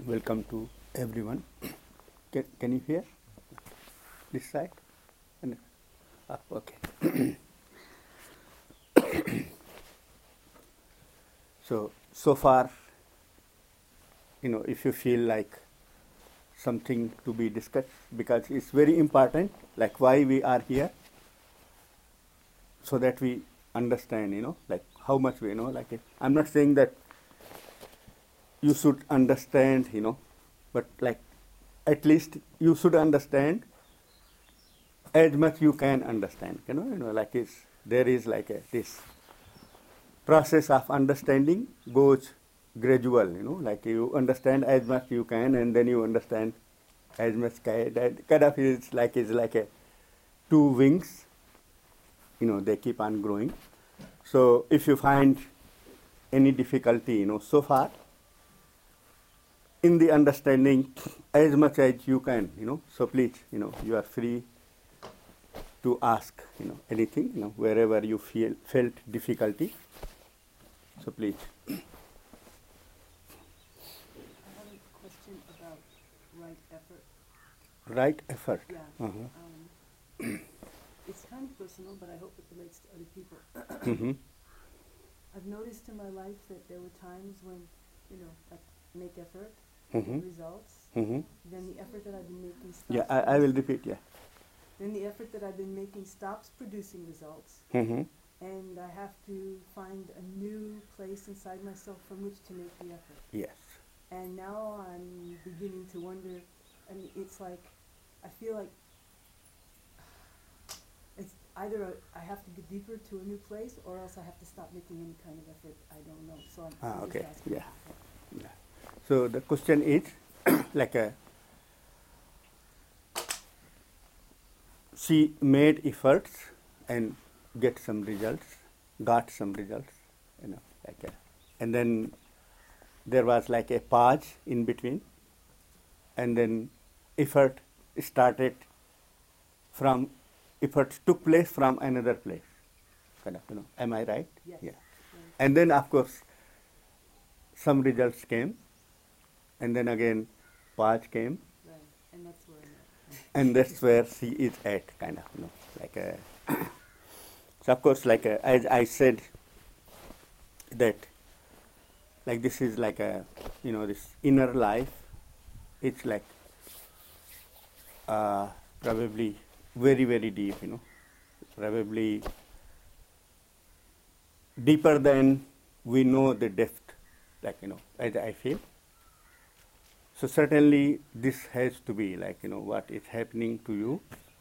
Welcome to everyone. Can you hear this side? Okay. So far, if you feel like something to be discussed, because it's very important, like why we are here, so that we understand, like how much we know. Like I'm not saying that you should understand, but like at least you should understand as much you can understand. Like there is like this process of understanding goes gradual. Like you understand as much you can, and then you understand as much that kind of is like a two wings. They keep on growing. So if you find any difficulty, so far in the understanding as much as you can, so please, you are free to ask, anything, wherever you felt difficulty. So please. I have a question about right effort. Right effort. Yeah. It's kind of personal, but I hope it relates to other people. Mm-hmm. I've noticed in my life that there were times when, I make effort, Mm-hmm. get results, Mm-hmm. then the effort that I've been making stops. Yeah, I will repeat. Yeah. Then the effort that I've been making stops producing results, Mm-hmm. and I have to find a new place inside myself from which to make the effort. Yes. And now I'm beginning to wonder, it's like, I feel like it's either I have to get deeper to a new place, or else I have to stop making any kind of effort. I don't know. So I'm Okay. just asking. Yeah. So the question is like she made efforts and got some results, and then there was like a pause in between, and then effort took place from another place, am I right? Yes. Yeah. Right. And then of course some results came, and then again pause came, Right. And that's where I'm at. and that's where she is at, so of course, as I said, that like this is like this inner life. It's like probably very, very deep, probably deeper than we know the depth, as I feel. So certainly this has to be what is happening to you.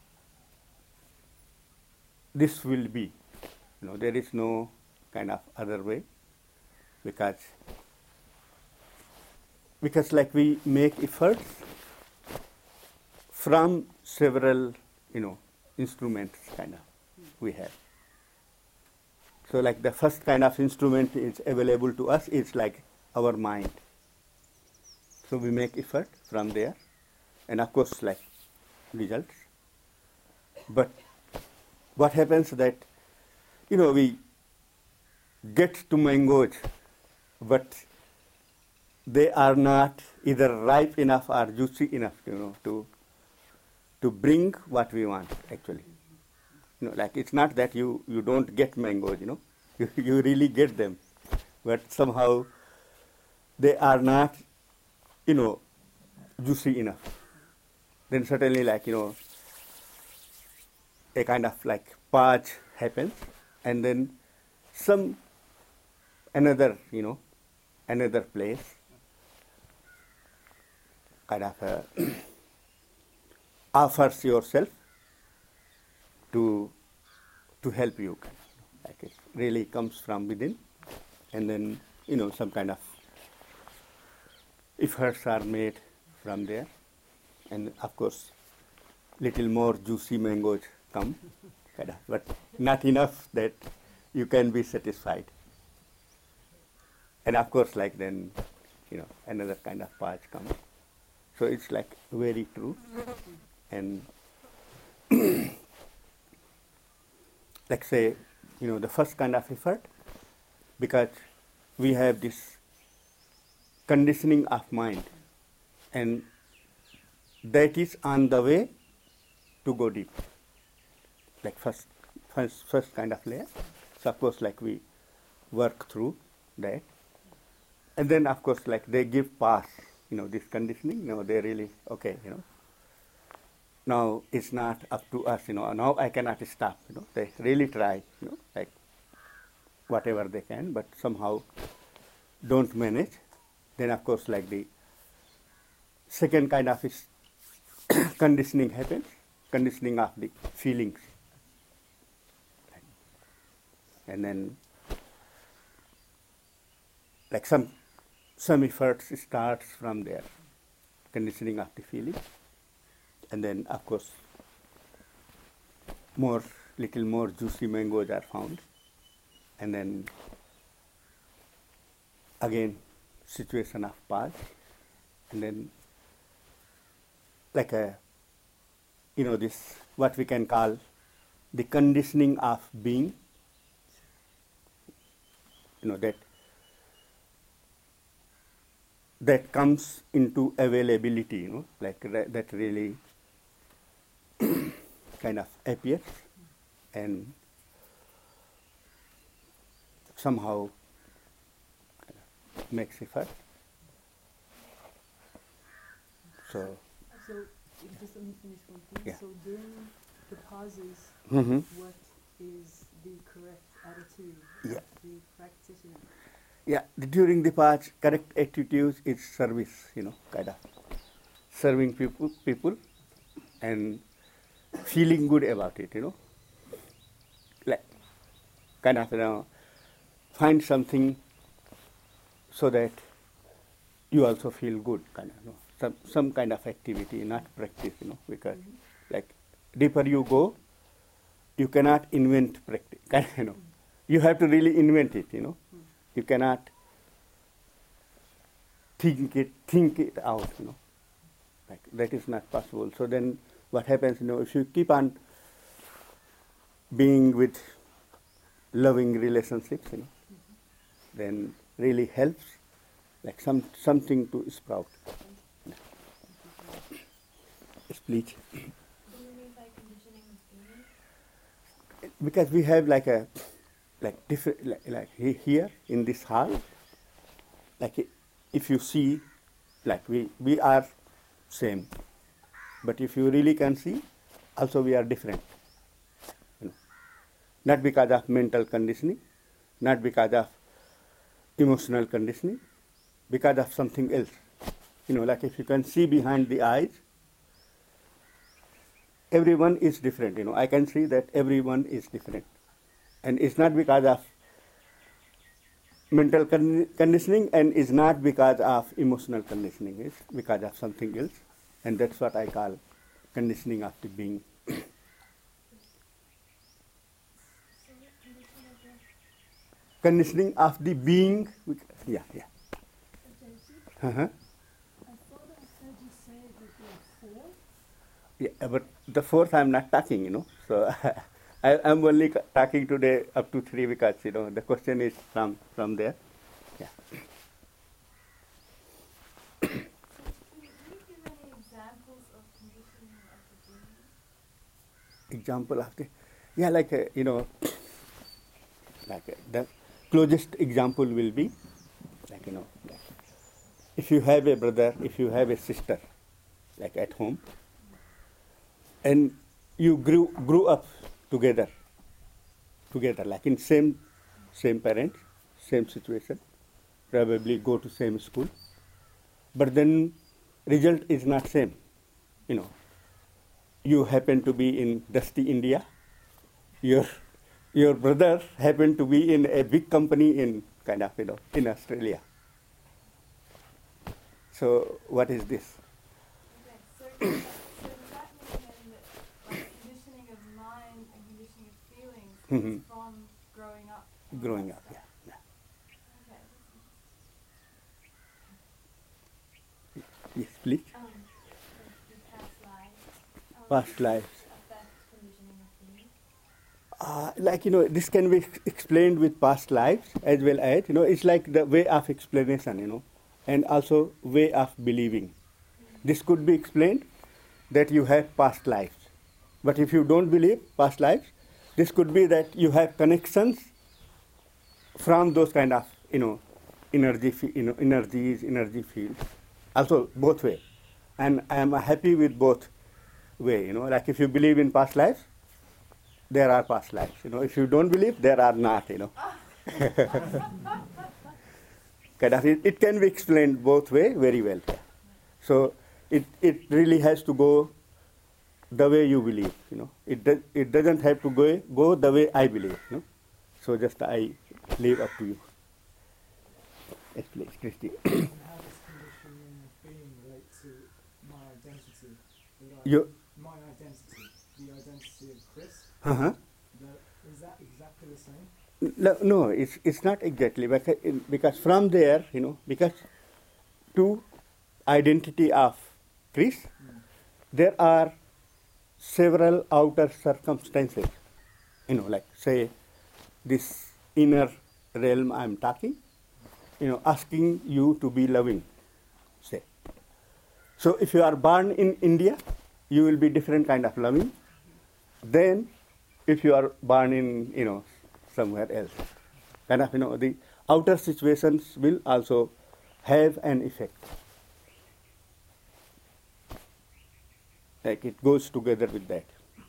This will be, there is no kind of other way, because like we make efforts from several, instruments we have. So like the first kind of instrument is available to us is like our mind. So we make effort from there, and of course like results. But what happens that, we get to mangoes, but they are not either ripe enough or juicy enough, to bring what we want actually. Like it's not that you don't get mangoes, you really get them, but somehow they are not, juicy enough. Then certainly a kind of like pause happens, and then some another place kind of offers yourself to help you. Like it really comes from within, and then some kind of efforts are made from there, and of course little more juicy mangoes come, but not enough that you can be satisfied. And of course then another kind of pause comes. So it's like very true. And like say, the first kind of effort, because we have this conditioning of mind and that is on the way to go deep. Like first kind of layer. So of course, like we work through that, and then of course, like they give pass, this conditioning. They really okay, Now it's not up to us, Now I cannot stop, They really try, like whatever they can, but somehow don't manage. Then of course, like the second kind of is conditioning happens, conditioning of the feelings, and then like some efforts starts from there, conditioning of the feelings, and then of course little more juicy mangoes are found, and then again situation of pause, and then like this what we can call the conditioning of being, that comes into availability, like that really kind of appears and somehow makes effort. So just let me finish one thing. Yeah. So during the pauses, what is the correct attitude Yeah. of the practitioner? Yeah, during the pause, correct attitude is service, kind of serving people and feeling good about it, like kind of, find something so that you also feel good, kind of, some kind of activity, not practice, because like deeper you go, you cannot invent practice, you have to really invent it, You cannot think it out, Like that is not possible. So then what happens, if you keep on being with loving relationships, then really helps, like something to sprout. Yes, please. What do you mean by conditioning of being? Because we have like different, like here in this hall, like if you see, like we are same, but if you really can see, also we are different. Not because of mental conditioning, not because of emotional conditioning, because of something else. Like if you can see behind the eyes, everyone is different. I can see that everyone is different. And it's not because of mental conditioning, and it's not because of emotional conditioning. It's because of something else. And that's what I call conditioning of the being. Conditioning of the being. Yeah. Uh-huh. I thought I heard you say that there are 4. Yeah, but the fourth I'm not talking, So I'm only talking today up to 3 because, the question is from there. Yeah. Can you give any examples of conditioning of the being? Example of the, yeah, like, the closest example will be, like, like if you have a brother, if you have a sister, like at home, and you grew up together, like in same parents, same situation, probably go to same school, but then result is not same. You happen to be in dusty India, your brother happened to be in a big company in kind of, in Australia. So what is this? Okay, so does that mean then that conditioning of mind and conditioning of feelings is from growing up? Growing up, yeah. Okay. Yes, please. The past lives. Past lives. Affect conditioning of being. Like, this can be explained with past lives as well as, it's like the way of explanation, and also way of believing. This could be explained that you have past lives. But if you don't believe past lives, this could be that you have connections from those kind of, energies, energy fields. Also both way. And I am happy with both way, like if you believe in past lives, there are past lives. If you don't believe, there are not, Kind of, it can be explained both way very well. So it really has to go the way you believe, It doesn't have to go the way I believe, So just I leave up to you. Yes, please, Christy. And how does conditioning of being relate to my identity? My identity, the identity of Chris. Uh-huh. Is that exactly the same? No, it's not exactly, because from there, because to identity of Chris, there are several outer circumstances, like say this inner realm I'm talking, asking you to be loving, say. So if you are born in India, you will be different kind of loving than if you are born in, somewhere else. Kind of, the outer situations will also have an effect. Like it goes together with that.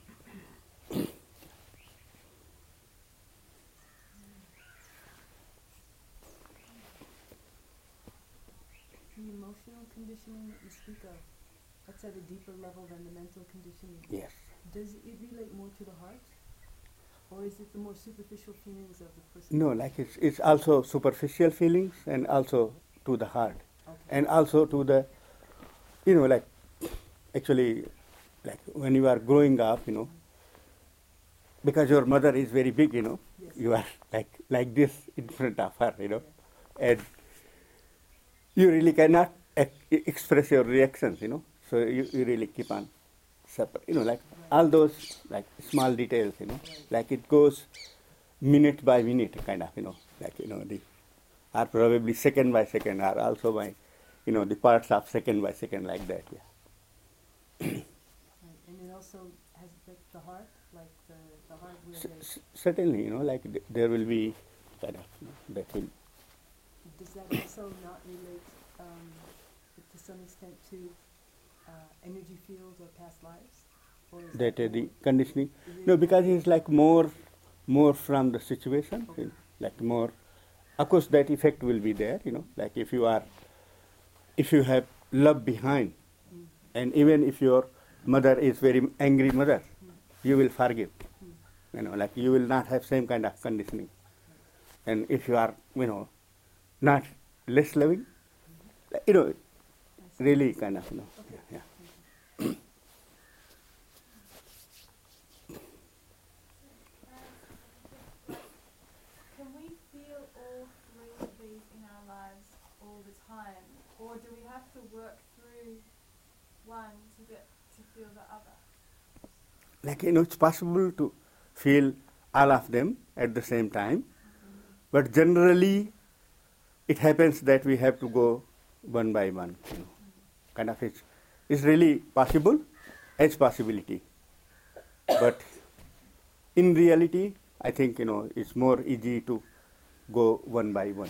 The emotional conditioning that you speak of, that's at a deeper level than the mental conditioning. Yes. Does it relate more to the heart? Or is it the more superficial feelings of the person? No, like it's also superficial feelings and also to the heart. Okay. And also to the, like actually, like when you are growing up, because your mother is very big, Yes. you are like this in front of her, and you really cannot express your reactions, so you really keep on separate, like all those like small details, like it goes minute by minute kind of, like, or probably second by second, or also by, the parts of second by second like that, yeah. Right. And it also has the heart, like the heart where Certainly, like there will be kind of, that will. does that also not relate to some extent to energy fields or past lives? Or is That more- the conditioning. is it No, because it's like more from the situation, Okay. like more. Of course, that effect will be there, like if you have love behind, Mm. and even if your mother is very angry mother, you will forgive, like you will not have same kind of conditioning. And if you are, not less loving, I see. really kind of, Okay. yeah. Can we feel all three of these in our lives all the time, or do we have to work through one to get to feel the other? Like, it's possible to feel all of them at the same time, but generally it happens that we have to go one by one, kind of it's really possible as possibility, but in reality I think, it's more easy to go one by one.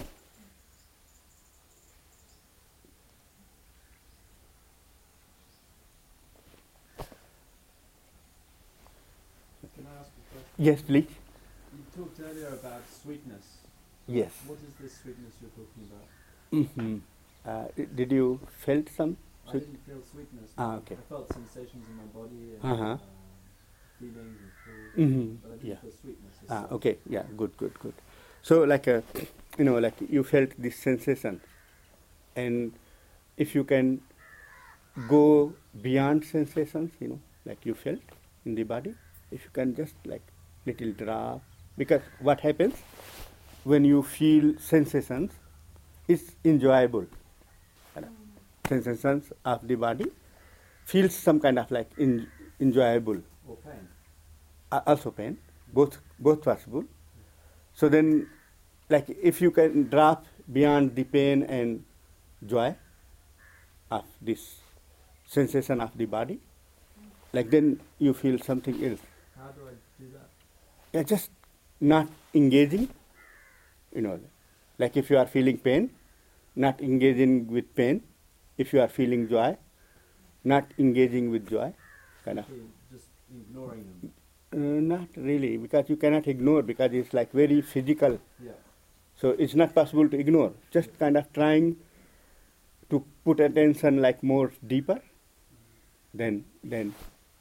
Can I ask a question? Yes, please. You talked earlier about sweetness. Yes. What is this sweetness you're talking about? Did you felt some I sweet? didn't feel sweetness. Okay. I felt sensations in my body and Uh-huh. feelings and feel, Mhm. but I didn't Yeah. feel sweetness. as such. Okay, yeah, good. So like, like you felt this sensation, and if you can go beyond sensations, like you felt in the body, if you can just like little drop, because what happens when you feel sensations, it's enjoyable. Sensations of the body feels some kind of like enjoyable. Or pain. Also pain, both possible. So then, like if you can drop beyond the pain and joy of this sensation of the body, like then you feel something else. How do I do that? Yeah, just not engaging, like if you are feeling pain, not engaging with pain. If you are feeling joy, not engaging with joy, kind of. Okay, just ignoring them. Not really, because you cannot ignore, because it's like very physical. Yeah. So it's not possible to ignore. Just kind of trying to put attention like more deeper than them.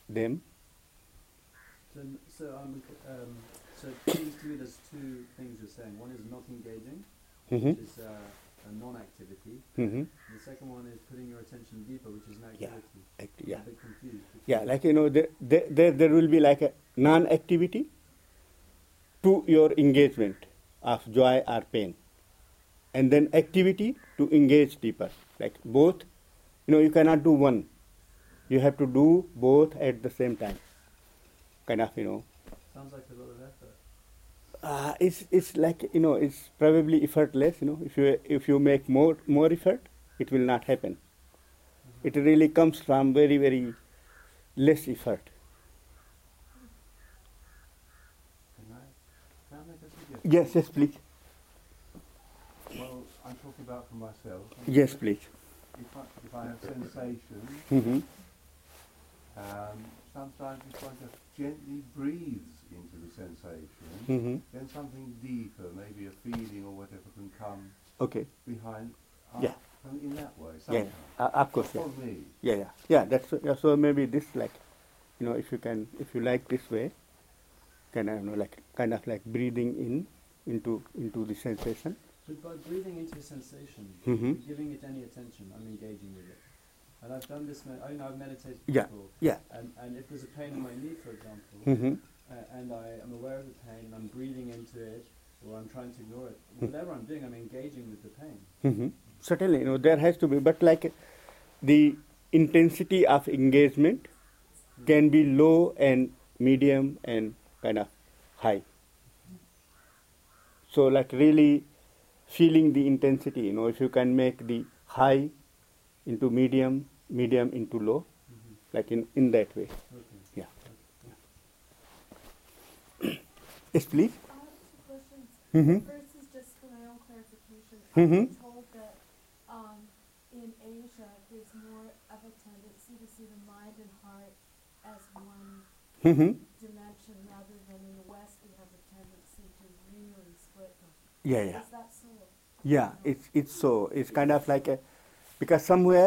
So it seems to me there's two things you're saying. One is not engaging, Mm-hmm. which is a non-activity. Mm-hmm. The second one is putting your attention deeper, which is an activity. Yeah. I'm a bit confused. Yeah, like there will be like a non-activity to your engagement of joy or pain, and then activity to engage deeper. Like both, you cannot do one. You have to do both at the same time. Kind of, Sounds like a lot of effort. It's like it's probably effortless. If you make more effort, it will not happen. It really comes from very, very less effort. Can I make a suggestion? Yes, please. Well, I'm talking about for myself. Yes, please. If I have sensation, Mm-hmm. sometimes if I just gently breathes into the sensation, Mm-hmm. then something deeper, maybe a feeling or whatever, can come Okay. behind. Yeah. In that way. Yeah. Sometimes. Of course. Yeah. For me. Yeah. That's so maybe this like, if you like this way, kind of like breathing into the sensation. But by breathing into a sensation, Mhm. giving it any attention, I'm engaging with it. And I've done this, I've meditated Yeah. before. Yeah. And if there's a pain in my knee, for example, Mm-hmm. and I am aware of the pain, and I'm breathing into it, or I'm trying to ignore it, whatever I'm doing, I'm engaging with the pain. Mm-hmm. Certainly, there has to be, but like the intensity of engagement can be low and medium and kind of high. So like really feeling the intensity, if you can make the high into medium into low, like in that way. Okay. Yeah. Yes, please. I have two questions. Mm-hmm. First is just for my own clarification. Mhm. I've been told that in Asia there's more of a tendency to see the mind and heart as one Mm-hmm. dimension rather than in the West we have a tendency to really split them. Yeah. Is that so? Yeah, it's so. It's kind of like because somewhere,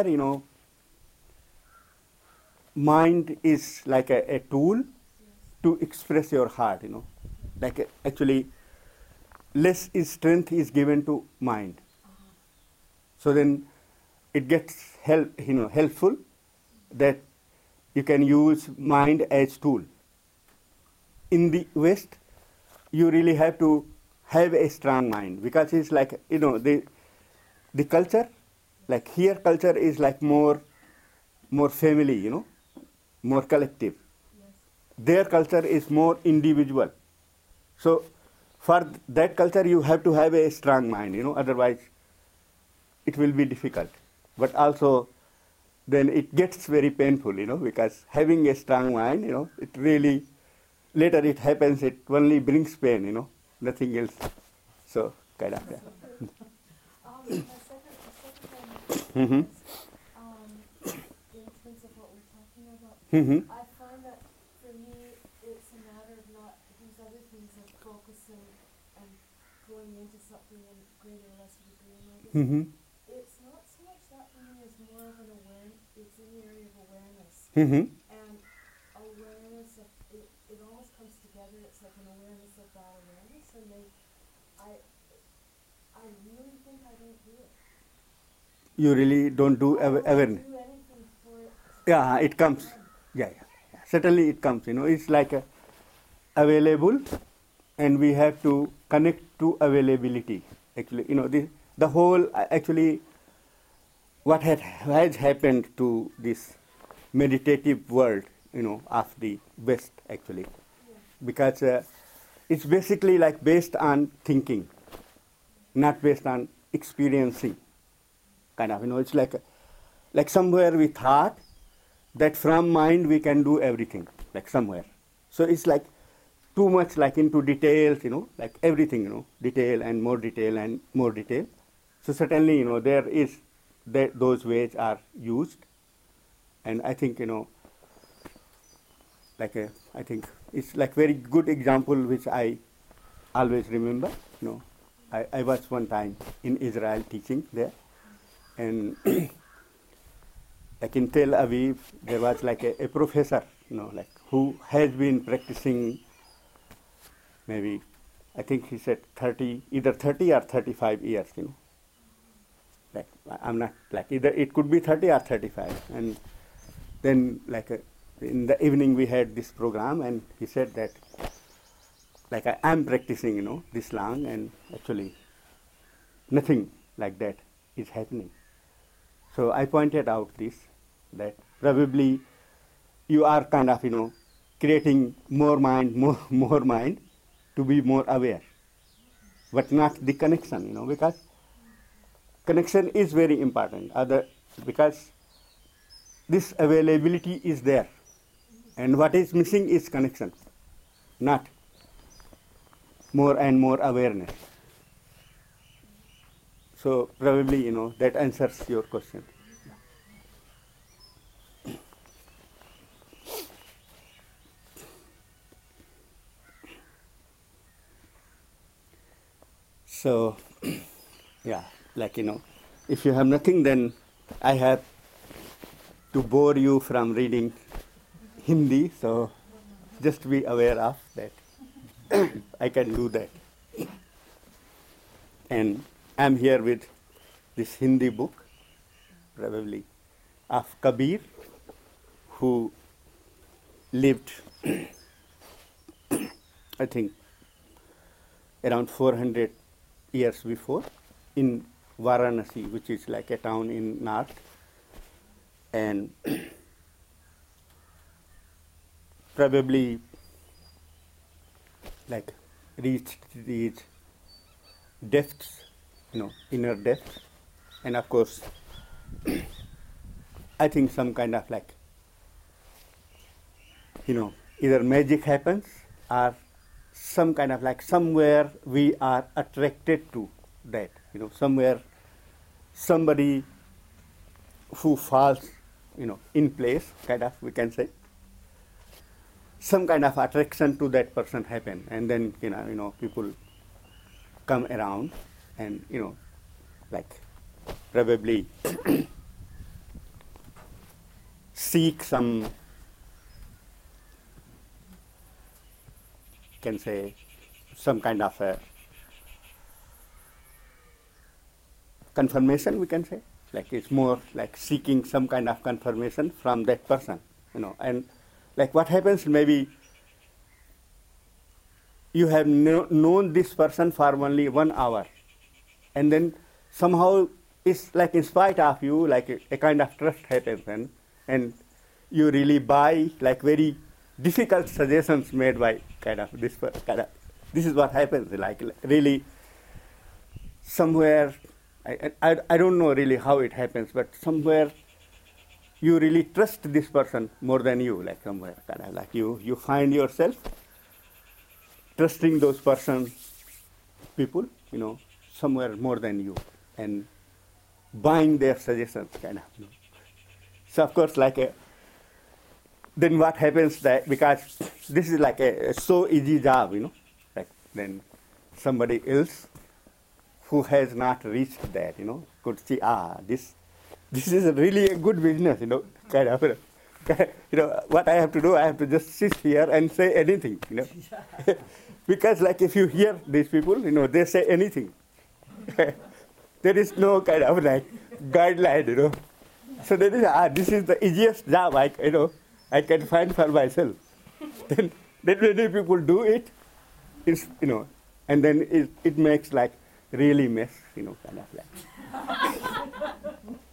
mind is like a tool Yes. to express your heart, Like actually, less strength is given to mind. Uh-huh. So then it gets helpful that you can use mind as tool. In the West, you really have to have a strong mind, because it's like, the culture, like here culture is like more family, more collective. Yes. Their culture is more individual. So for that culture you have to have a strong mind, otherwise it will be difficult. But also then it gets very painful, because having a strong mind, it really, later it happens, it only brings pain, nothing else. So kind of, yeah. My second point Mm-hmm. is, in terms of what we're talking about, Mm-hmm. I find that for me it's a matter of not these other things of focusing and going into something in greater or lesser degree and all this. Mm-hmm. It's not so much that for me as more of an awareness, it's in the area of awareness. Mm-hmm. And awareness of it almost comes together, it's like an awareness of that awareness, and I really think I don't do it. You really don't do I don't awareness. do anything for it. Yeah, it comes. Yeah. Certainly it comes, it's like available, and we have to connect to availability. Actually, the whole, actually, what has happened to this meditative world, of the West, actually. Yeah. Because it's basically like based on thinking, not based on experiencing. Kind of, it's like somewhere we thought, that from mind we can do everything, like somewhere. So it's like too much like into details, like everything, detail and more detail and more detail. So certainly, there is those ways are used, and I think, I think it's like very good example which I always remember. I was one time in Israel teaching there, and like in Tel Aviv, there was like a professor, like who has been practicing maybe, I think he said either 30 or 35 years, Like I'm not like either it could be 30 or 35, and then like in the evening we had this program, and he said that like I am practicing, this long, and actually nothing like that is happening. So I pointed out this, that probably you are kind of, creating more mind to be more aware, but not the connection, because connection is very important. Because this availability is there, and what is missing is connection, not more and more awareness. So probably, that answers your question. So, yeah, like, if you have nothing, then I have to bore you from reading Hindi, so just be aware of that. I can do that. And I'm here with this Hindi book, probably, of Kabir, who lived, I think, around 400 years before in Varanasi, which is like a town in north, and probably like reached these depths, inner depths, and of course, I think some kind of like, either magic happens or some kind of like somewhere we are attracted to that, somewhere somebody who falls, in place, kind of, we can say, some kind of attraction to that person happen, and then, people come around and, like probably seek some, can say, some kind of a confirmation, we can say. Like it's more like seeking some kind of confirmation from that person, and like what happens, maybe you have known this person for only 1 hour, and then somehow it's like in spite of you, like a kind of trust happens, and you really buy like very difficult suggestions made by kind of this person. This is what happens, like really somewhere, I don't know really how it happens, but somewhere you really trust this person more than you, like somewhere, kind of like you find yourself trusting those people, somewhere more than you, and buying their suggestions, kind of. So of course, like then what happens that because this is like a so easy job, like then somebody else who has not reached that, could see, this is really a good business, kind of, what I have to do, I have to just sit here and say anything, because like if you hear these people, they say anything. There is no kind of like guideline, So there is, this is the easiest job I can find for myself. Then many people do it, it's, and then it makes like really mess, kind of like.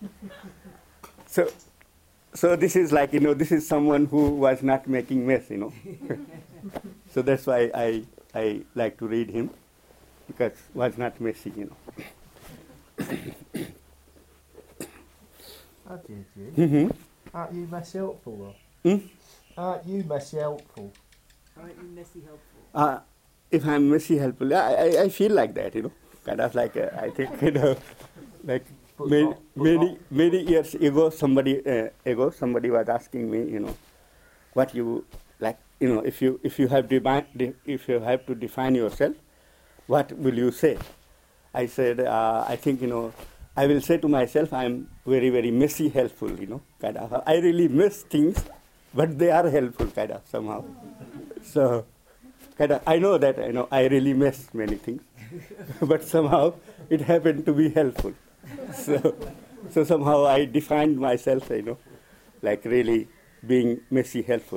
So this is like, this is someone who was not making mess, So that's why I like to read him, because was not messy, Ajay, Mm-hmm. Aren't you messy helpful though? Hmm? Aren't you messy helpful? Aren't you messy helpful? If I'm messy helpful, I feel like that, kind of like I think, like But many, not- but not- many years ago, somebody was asking me, what you like, if you have to define yourself, what will you say? I said, I think, I will say to myself, I'm very, very messy helpful, kind of. I really miss things, but they are helpful, kind of, somehow. So, kind of, I know that, I really miss many things, but somehow it happened to be helpful. So somehow I defined myself, like really being messy helpful.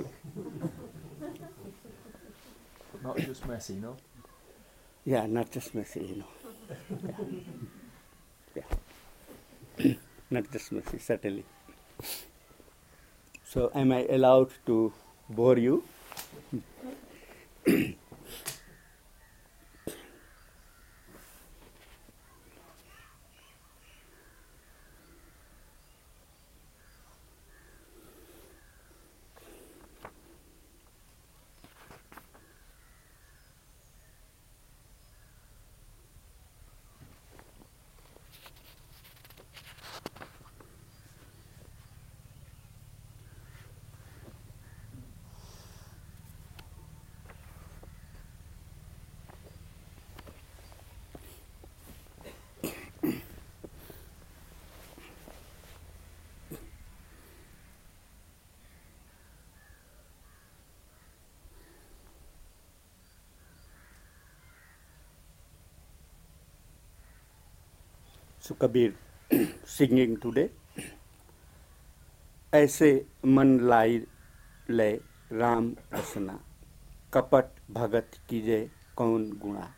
Not just messy, no? Yeah, not just messy, Yeah. Not just messy, certainly. So am I allowed to bore you? So Kabir singing today. ऐसे मन लाई ले राम रसना, कपट भगत कीजे कौन गुणा।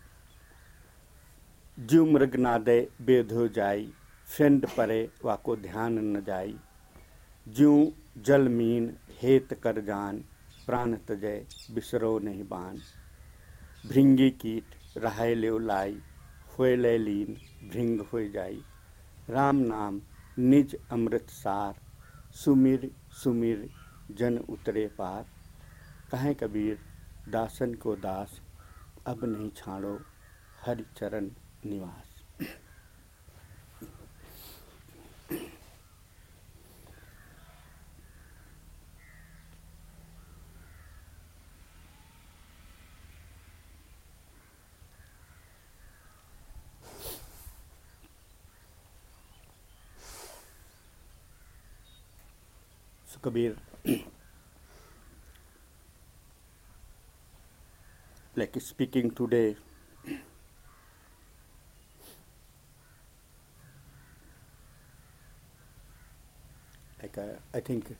जीव मृग नादे बेद हो जाई, फेंड परे वाको ध्यान न जाई। जीव जल मीन हेत कर जान, प्राण तजय बिसरो नहीं बान। भृंगी कीट रहाय लेव लाई, होय ले लीन भृंग होय जाई। राम नाम निज अमृत सार, सुमिर सुमिर जन उतरे पार। कहें कबीर दासन को दास, अब नहीं छाड़ो हरि चरण निवास। So Kabir, like speaking today, like I think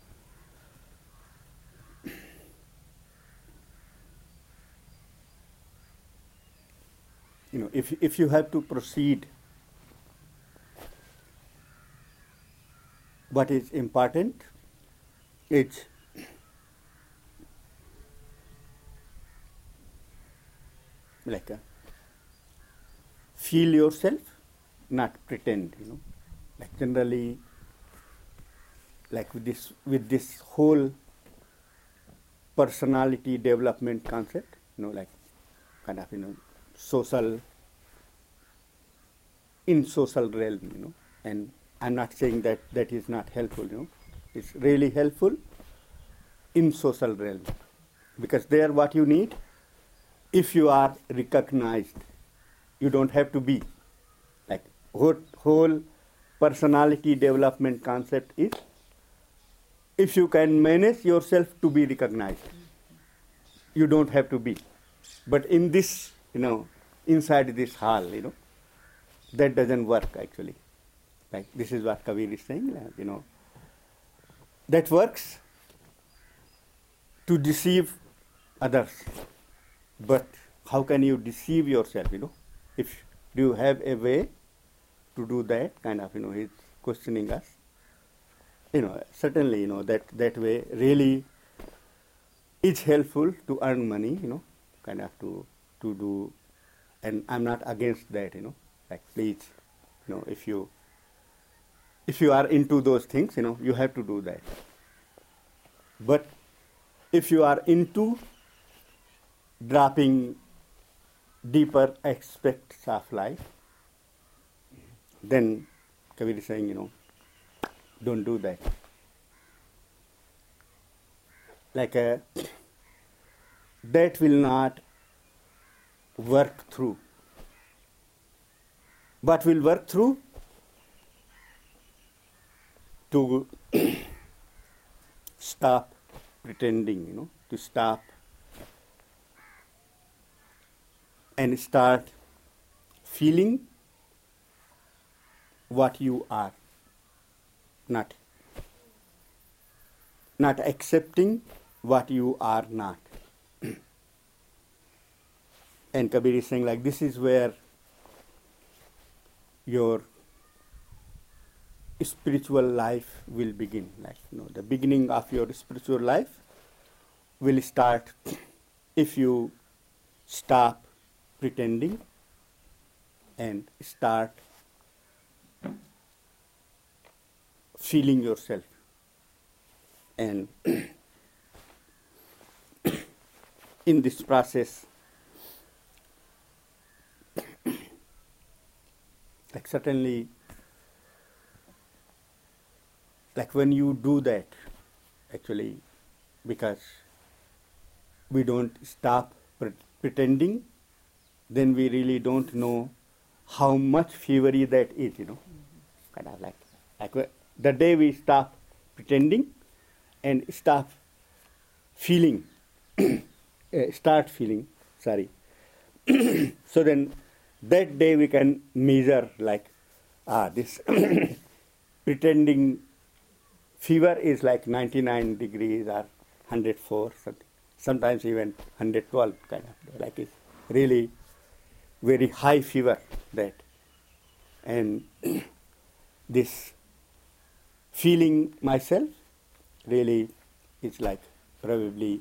if you have to proceed, what is important is like feel yourself, not pretend, like generally, like with this whole personality development concept, like kind of social, in social realm, and I'm not saying that that is not helpful, it's really helpful in social realm, because there what you need, if you are recognized, you don't have to be, like whole personality development concept is, if you can manage yourself to be recognized, you don't have to be. But in this, inside this hall, that doesn't work actually. Like this is what Kabir is saying, that works to deceive others. But how can you deceive yourself, If do you have a way to do that, kind of, he's questioning us. Certainly, that way really is helpful to earn money, kind of to do, and I'm not against that, like please, if you if you are into those things, you have to do that. But if you are into dropping deeper aspects of life, then Kabir is saying, don't do that. That will not work through. What will work through? To stop pretending, to stop and start feeling what you are, not accepting what you are not. And Kabir is saying this is where your spiritual life will begin. The beginning of your spiritual life will start if you stop pretending and start feeling yourself. And in this process, certainly, when you do that, actually, because we don't stop pretending, then we really don't know how much fevery that is, kind of like the day we stop pretending and stop feeling, start feeling, so then that day we can measure this pretending fever is 99 degrees or 104 something, sometimes even 112 kind of, it's really very high fever that. And this feeling myself really is probably,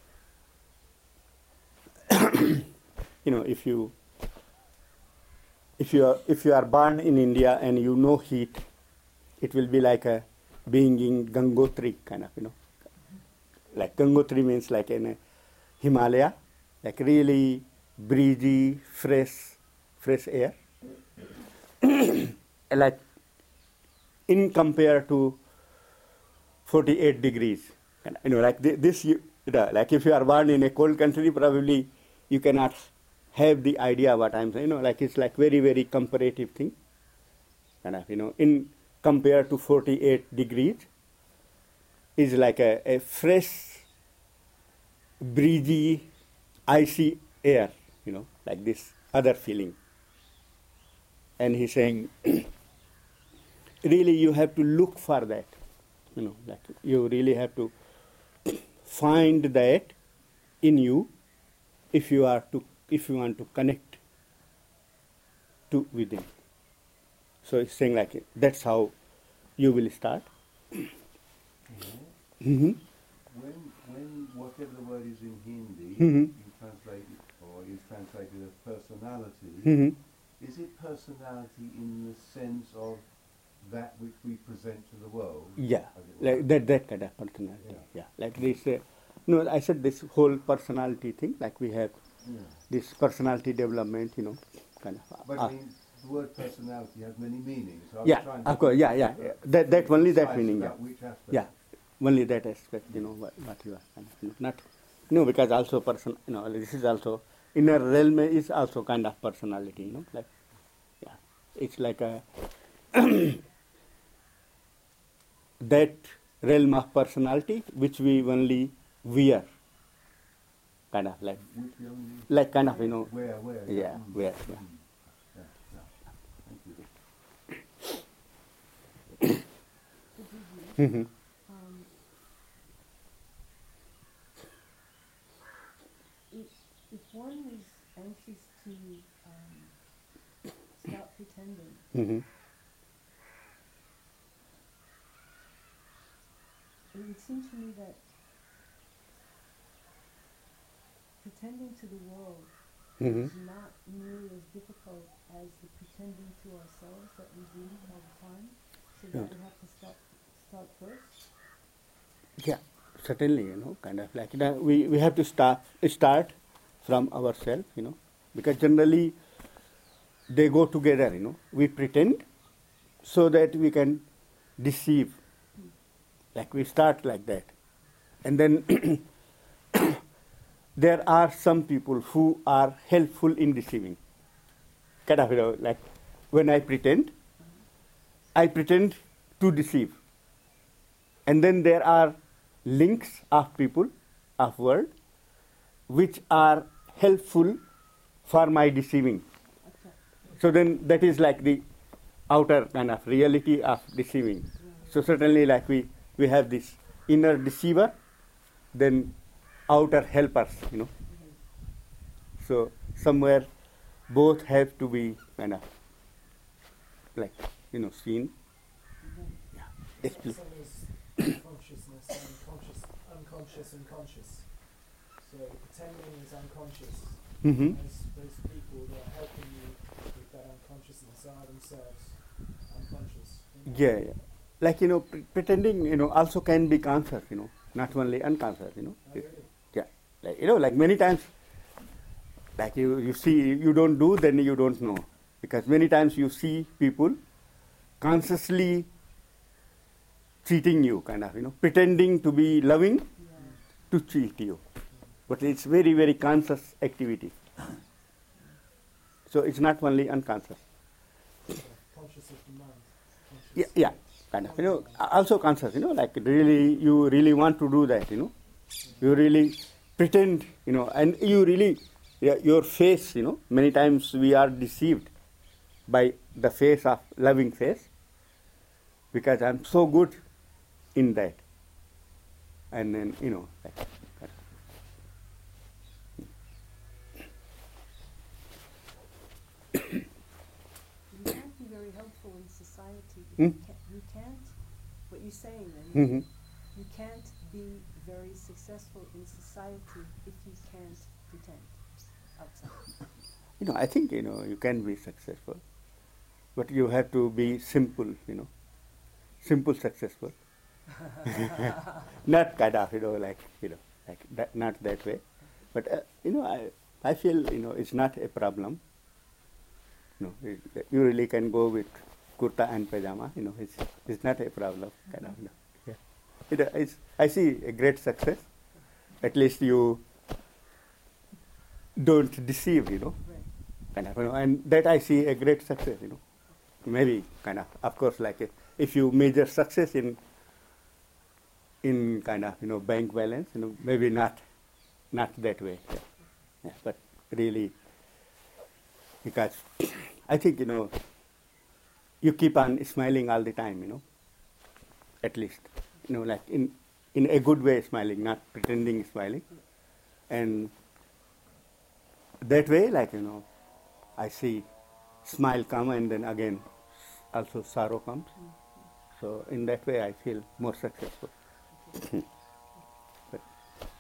if you are born in India and you know heat, it will be like being in Gangotri kind of, Gangotri means in Himalaya, really breezy, fresh air. In compared to 48 degrees, this, if you are born in a cold country, probably you cannot have the idea what I'm saying. It's very, very comparative thing. In compared to 48 degrees, is a fresh, breezy, icy air, this other feeling. And he's saying, really you have to look for that, you really have to find that in you if you want to connect to within. So he's saying that's how you will start. Mm-hmm. When whatever the word is in Hindi, Mm-hmm. you translate it, or is translated as personality, Mm-hmm. is it personality in the sense of that which we present to the world? Yeah, as it were? that kind of personality. Yeah, this. No, I said this whole personality thing. We have Yeah. this personality development. Kind of. But I mean, the word personality has many meanings. So I was Yeah, trying to of course. Yeah. That only that precise meaning. about which aspect. Yeah, only that aspect. What you are kind of, not. Because also this is also inner realm is also kind of personality. Yeah, it's like a that realm of personality which we only wear, kind of Which we only kind of where. yeah, wear. Yeah. Thank you. Mm-hmm. If one is anxious to stop pretending, Mm-hmm. it would seem to me that pretending to the world Mm-hmm. is not nearly as difficult as the pretending to ourselves that we do all the time. So Yeah. that we have to start first? Yeah, certainly, kind of like we have to start from ourselves, because generally they go together, We pretend so that we can deceive. Like we start like that. And then there are some people who are helpful in deceiving. Kind of, like when I pretend to deceive. And then there are links of people, of world, which are helpful for my deceiving. Okay. So then that is like the outer kind of reality of deceiving. So certainly like we have this inner deceiver, then outer helpers, So somewhere both have to be kind of like, seen. Yeah. Yes, please. So there's consciousness and unconscious and conscious. So pretending is unconscious. Mm-hmm. Those people that are helping you with that unconsciousness are themselves unconscious. Yeah. Like, pretending, also can be conscious, not only unconscious, Oh, really? Yeah. Like, like many times, like you see, you don't do, then you don't know. Because many times you see people consciously cheating you, kind of, pretending to be loving Yeah. to cheat you. But it's very, very conscious activity. So it's not only unconscious. Conscious of the mind. Yeah, kind of, also conscious, like really, you really want to do that, You really pretend, and you really, your face, many times we are deceived by the face of loving face, because I'm so good in that. And then, like, You can't be very helpful in society if Hmm? you can't, what you're saying then, Mhm. you can't be very successful in society if you can't pretend outside. I think, you can be successful, but you have to be simple, simple successful. Not kind of, like that, not that way. But, I feel, it's not a problem. You really can go with kurta and pajama, it's not a problem, kind of, Yeah. I see a great success. At least you don't deceive, Right. kind of, and that I see a great success, Maybe kind of course, like if you measure success in kind of, bank balance, maybe not that way. Yeah, but really, because I think, you keep on smiling all the time, at least, like in a good way smiling, not pretending smiling. And that way, like, I see smile come and then again also sorrow comes. So in that way I feel more successful. But,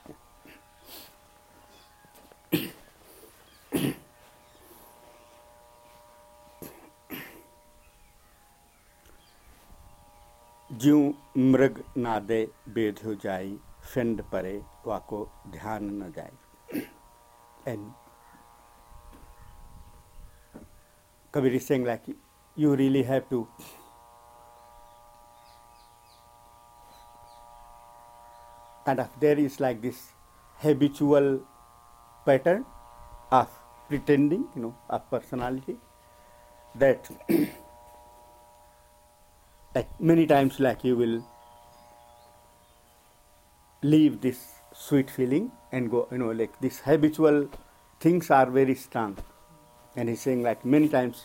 ज्यों मृग नादे बेध हो जाई फिंड परे वाको ध्यान न जाए. And Kabir is saying like you really have to kind of, there is like this habitual pattern of pretending, of personality, that like many times like you will leave this sweet feeling and go, like these habitual things are very strong. And he's saying like many times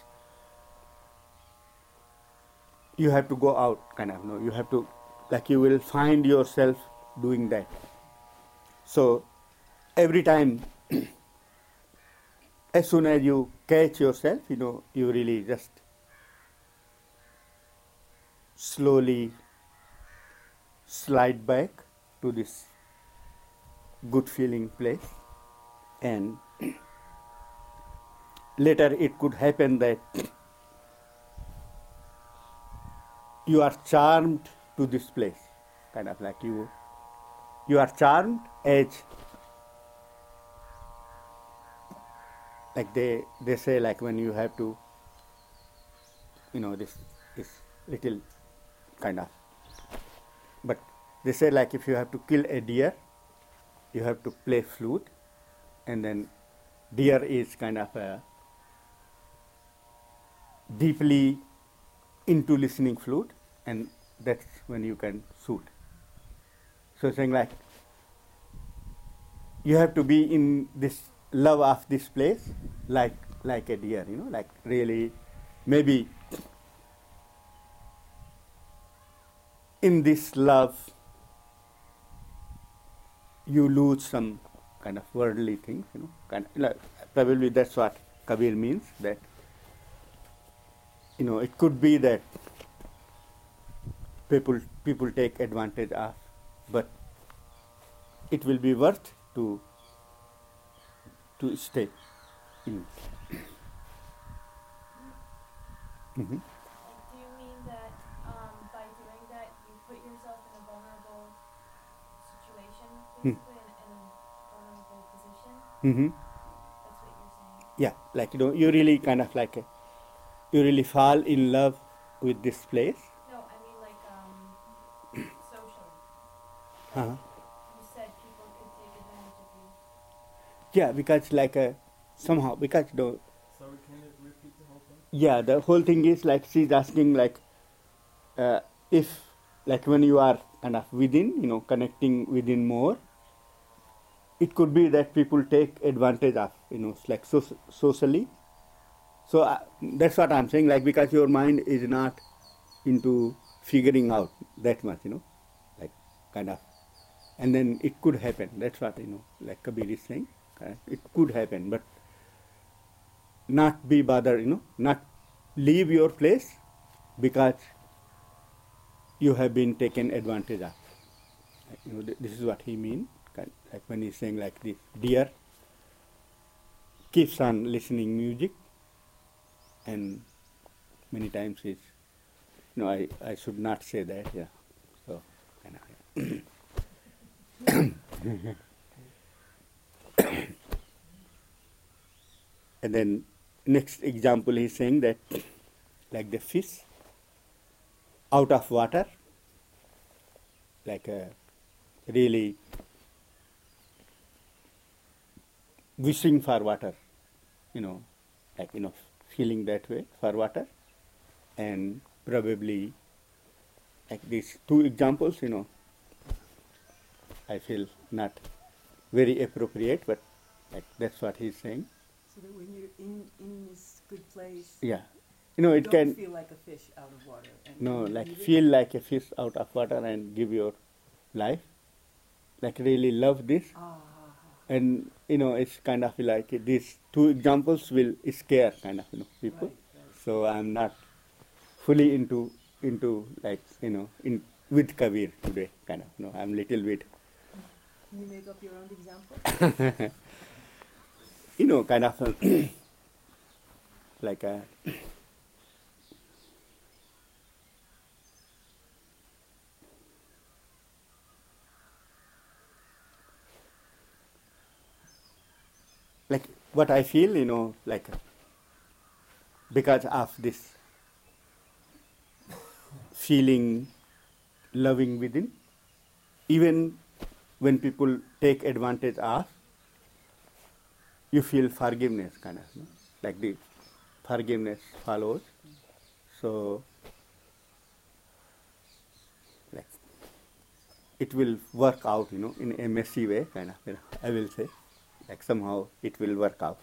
you have to go out, kind of, you have to, like you will find yourself doing that. So every time as soon as you catch yourself, you really just slowly slide back to this good feeling place, and later it could happen that you are charmed to this place, kind of like you are charmed as, like they say, like when you have to, this little kind of, but they say like if you have to kill a deer, you have to play flute, and then deer is kind of deeply into listening flute, and that's when you can shoot. So saying like you have to be in this love of this place, like a deer, like really maybe in this love you lose some kind of worldly things, kind of, like, probably that's what Kabir means, that it could be that people take advantage of, but it will be worth to stay in. Mm-hmm. Do you mean that by doing that you put yourself in a vulnerable situation, basically in a vulnerable position? Mm-hmm. That's what you're saying? Yeah, like you really kind of like you really fall in love with this place. No, I mean like socially. Uh-huh. You said people could take advantage of you. Yeah, because like somehow, because Sorry, can you repeat the whole thing? yeah, the whole thing is like she's asking like if like when you are kind of within, connecting within more, it could be that people take advantage of, like socially. So that's what I'm saying, like because your mind is not into figuring out that much, like kind of, and then it could happen. That's what like Kabir is saying. It could happen, but not be bothered, not leave your place because you have been taken advantage of. This is what he means, like when he's saying like this deer keeps on listening music, and many times it's, I should not say that, yeah. So, and then next example he's saying that like the fish out of water, like really wishing for water, like feeling that way for water, and probably like these two examples, I feel not very appropriate, but like that's what he's saying. So that when you're in this good place, Yeah, you it don't can feel like a fish out of water. And like you feel like a fish out of water and give your life, like really love this, and it's kind of like these two examples will scare kind of people. Right. So I'm not fully into like in with Kabir today, kind of. I'm little bit. Can you make up your own example? Kind of like a. Like what I feel, like because of this feeling, loving within, even when people take advantage of, you feel forgiveness, kind of, like the forgiveness follows. So, like it will work out, in a messy way, kind of, I will say. Like somehow it will work out.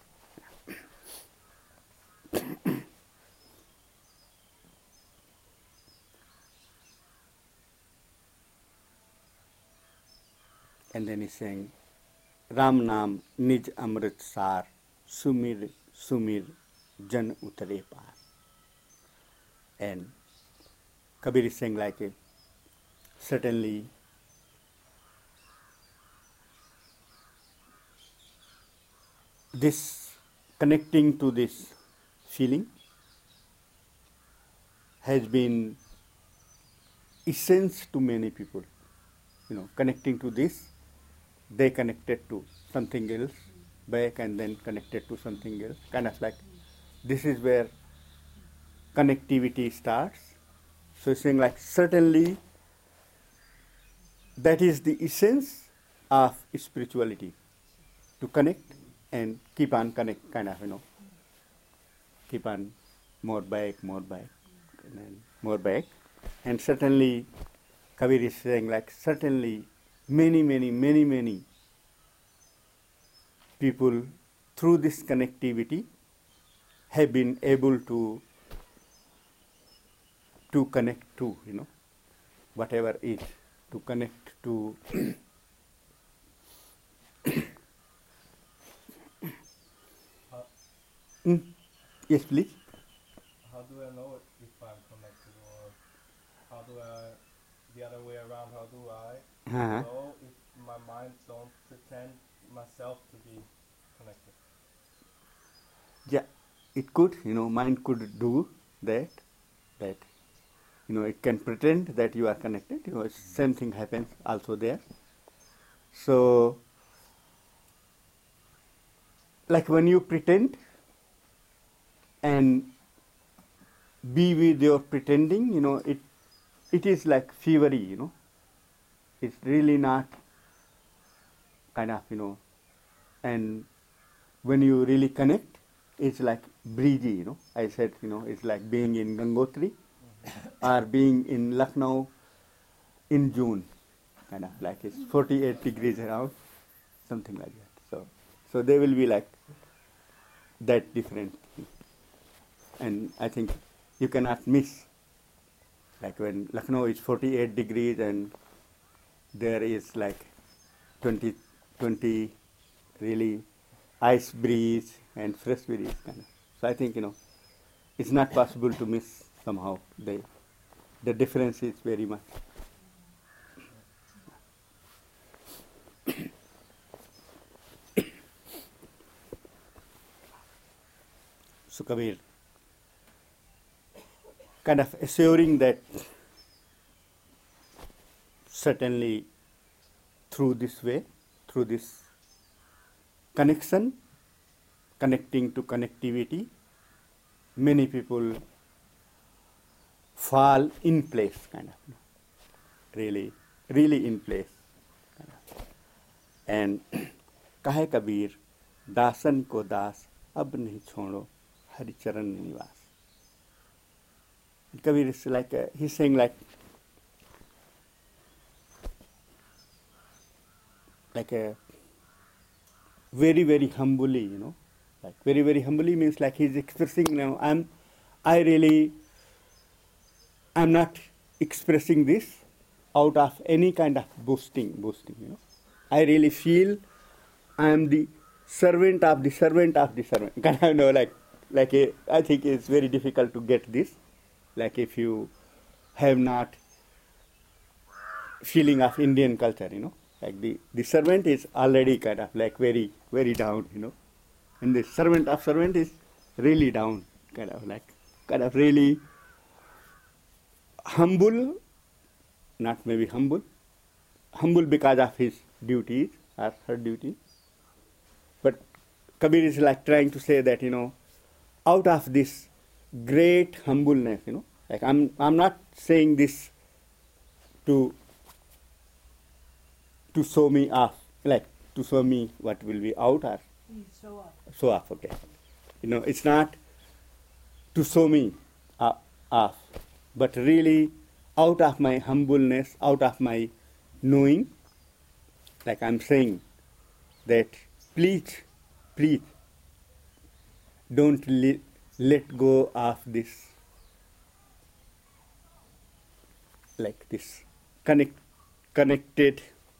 And then he's saying, Ram Naam Nij Amrit Sar, Sumir Sumir Jan Utare Par. And Kabir is saying like certainly this connecting to this feeling has been essence to many people. Connecting to this, they connected to something else back and then connected to something else. Kind of like this is where connectivity starts. So it's saying like certainly that is the essence of spirituality, to connect and keep on connect, kind of, keep on more back, and then more back. And certainly Kabir is saying like certainly many people through this connectivity have been able to connect to, whatever is, to connect to yes, please. How do I know if I'm connected, or how do I, the other way around, how do I know if my mind don't pretend myself to be connected? Yeah, it could, mind could do that, it can pretend that you are connected, same thing happens also there. So, like when you pretend and be with your pretending, it is like fevery, it's really not kind of, and when you really connect, it's like breezy, I said, it's like being in Gangotri or being in Lucknow in June, kind of like it's 48 degrees around, something like that. So they will be like that different. And I think you cannot miss, like when Lucknow is 48 degrees and there is like 20 really ice breeze and fresh breeze kind of. So I think, it's not possible to miss somehow. The difference is very much. So Kabir, kind of assuring that certainly through this way, through this connection, connecting to connectivity, many people fall in place, kind of, really in place. Kind of. And kahe Kabir, dasan ko das, ab nahi chodo, hari charan nivas. Kabir is like, he's saying like a very humbly, like very humbly means like he's expressing, I'm not expressing this out of any kind of boasting, I really feel I am the servant of the servant of the servant. I think it's very difficult to get this. Like if you have not feeling of Indian culture, like the servant is already kind of like very down, and the servant of servant is really down, kind of really humble, not maybe humble because of his duties or her duties. But Kabir is like trying to say that, out of this great humbleness, like I'm not saying this to show me off, like to show me what will be out or show off, okay. It's not to show me off, but really out of my humbleness, out of my knowing, like I'm saying that please don't let go of this, like this connected,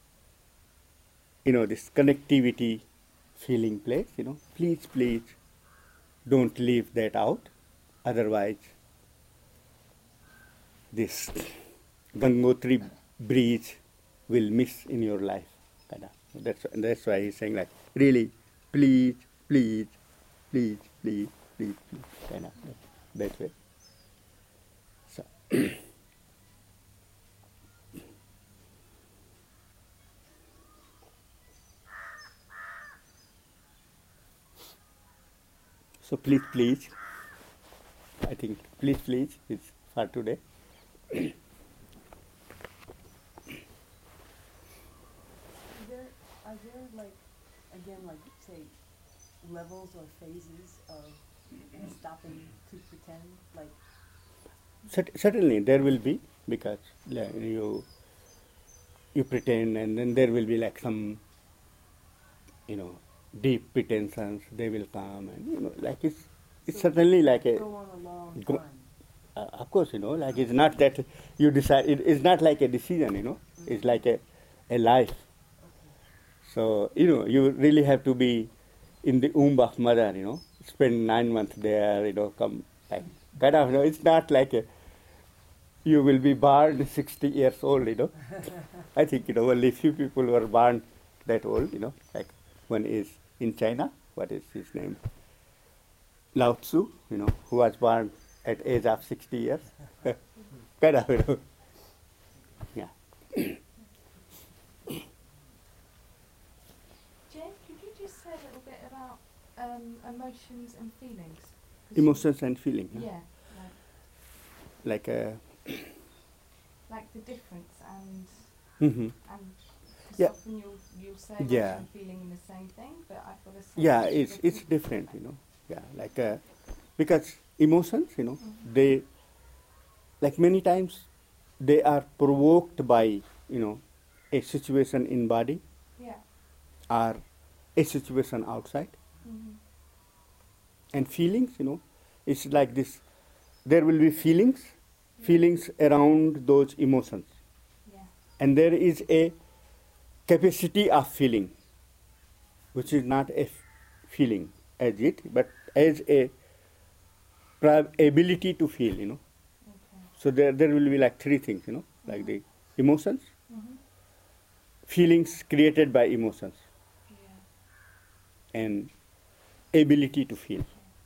this connectivity feeling place, please don't leave that out, otherwise this Gangotri breeze will miss in your life, kind of. That's why he's saying like really please, kind of that way. So So please. I think please is for today. Are there like, again, like say, levels or phases of stopping to pretend? Like, Certainly there will be, because you pretend, and then there will be like some, deep pretensions. They will come, and like it's so certainly like a. go on a long Go- time. Of course, like it's not that you decide. It's not like a decision, It's like a life. So you really have to be in the womb of mother, spend 9 months there, come like kind of. It's not like you will be born 60 years old, I think only few people were born that old, like one is in China. What is his name? Lao Tzu, who was born at age of 60 years. Kind of, yeah. Jane, could you just say a little bit about emotions and feelings? 'Cause Emotions and feeling. Huh? Yeah, Like like the difference and mhm. 'cause Yeah. often you'll say Yeah. emotion and feeling in the same thing, but I've got to say Yeah, it's it's different, Yeah, like because emotions, they like many times they are provoked by a situation in body Yeah. or a situation outside. Mm-hmm. And feelings, it's like this. There will be feelings around those emotions, Yeah. and there is a capacity of feeling, which is not a feeling as it, but as a ability to feel, Okay. So there will be like three things, like the emotions, Mm-hmm. feelings created by emotions, Yeah. and ability to feel.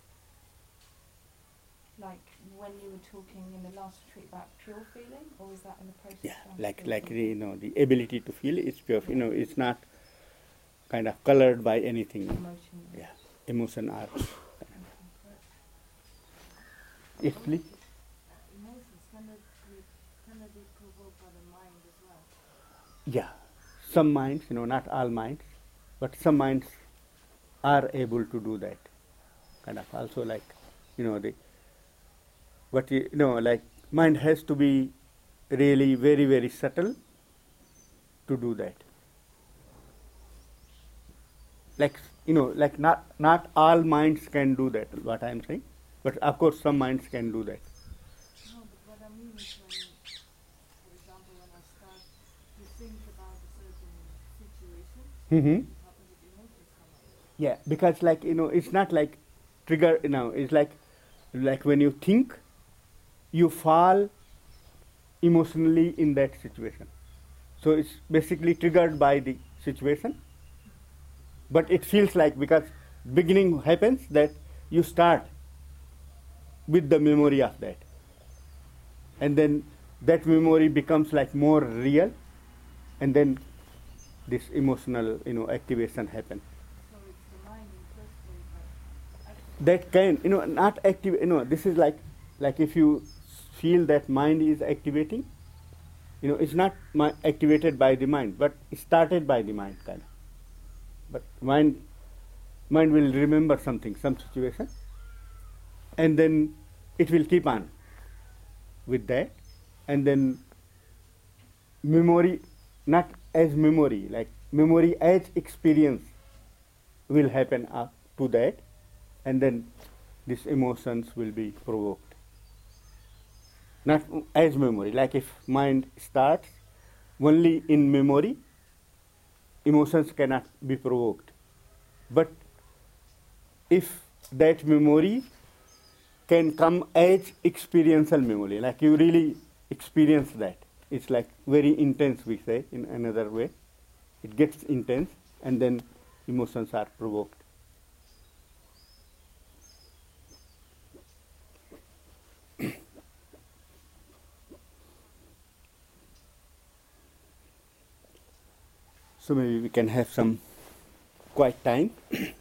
Like when you were talking in the last retreat about pure feeling, or is that in the process? Yeah, of like feeling? the ability to feel is pure. It's not kind of colored by anything. Emotion. Yeah, emotion are. Okay. Yes, please. Emotions can they be provoked by the mind as well? Yeah, some minds, not all minds, but some minds are able to do that. Kind of also like, like mind has to be really very, very subtle to do that. Like not all minds can do that, what I am saying, but of course some minds can do that. No, but what I mean is when, for example, when I start to think about a certain situation, Mm-hmm. how does the emotions come up? Yeah, because it's not like trigger, it's like when you think, you fall emotionally in that situation. So it's basically triggered by the situation, but it feels like, because beginning happens that you start with the memory of that, and then that memory becomes like more real, and then this emotional activation happens. So it's the mind in first place that That kind, not active, this is like if you feel that mind is activating, it's not activated by the mind, but started by the mind, kind of. But mind will remember something, some situation, and then it will keep on with that, and then memory, not as memory, like memory as experience will happen up to that, and then these emotions will be provoked. Not as memory, like if mind starts only in memory, emotions cannot be provoked. But if that memory can come as experiential memory, like you really experience that, it's like very intense, we say in another way. It gets intense, and then emotions are provoked. So maybe we can have some quiet time.